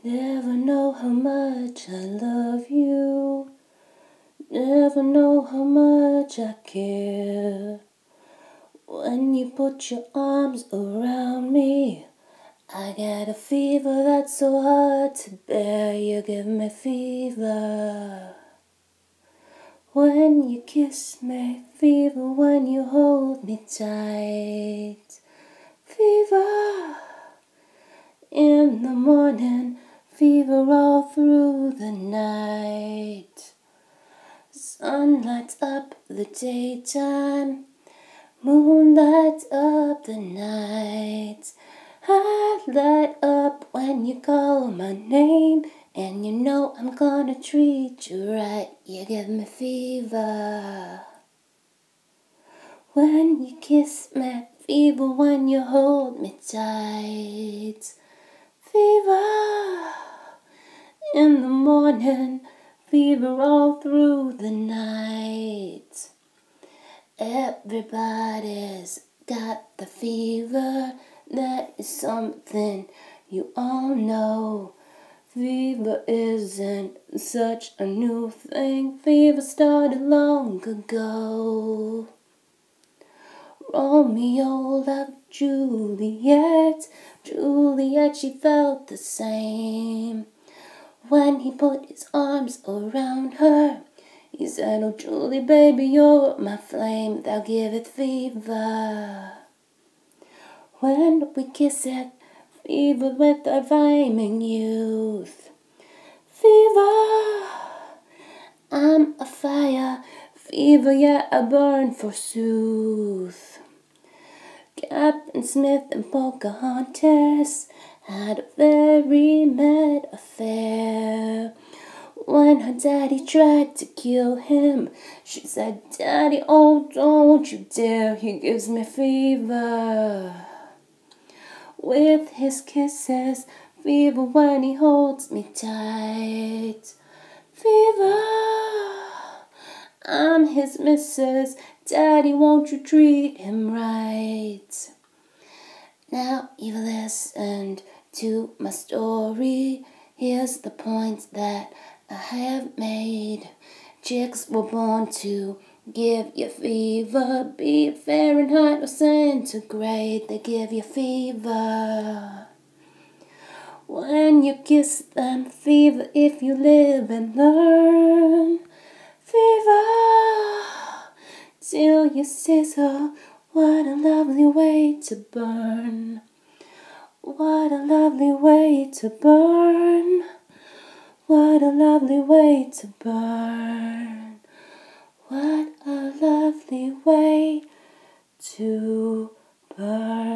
Never know how much I love you. Never know how much I care. When you put your arms around me, I get a fever that's so hard to bear. You give me fever. When you kiss me, fever. When you hold me tight, fever. In the morning, fever all through the night. Sun lights up the daytime, moon lights up the night. I light up when you call my name, and you know I'm gonna treat you right. You give me fever. When you kiss me, fever. When you hold me tight, fever. In the morning, fever all through the night. Everybody's got the fever. That is something you all know. Fever isn't such a new thing. Fever started long ago. Romeo loved Juliet. Juliet, she felt the same. When he put his arms around her, he said, "Oh, Julie, baby, you're my flame, thou giveth fever." When we kiss it, fever with our flaming youth. Fever, I'm a fire, fever, yeah, I burn forsooth. Captain Smith and Pocahontas had a very mad affair. When her daddy tried to kill him, she said, "Daddy, oh, don't you dare, he gives me fever." With his kisses, fever when he holds me tight. Fever, I'm his missus, Daddy, won't you treat him right? Now you've listened to my story. Here's the point that I have made. Chicks were born to give you fever. Be it Fahrenheit or centigrade, they give you fever. When you kiss them, fever. If you live and learn, fever. Till you sizzle, what a lovely way to burn. What a lovely way to burn. What a lovely way to burn. What a lovely way to burn.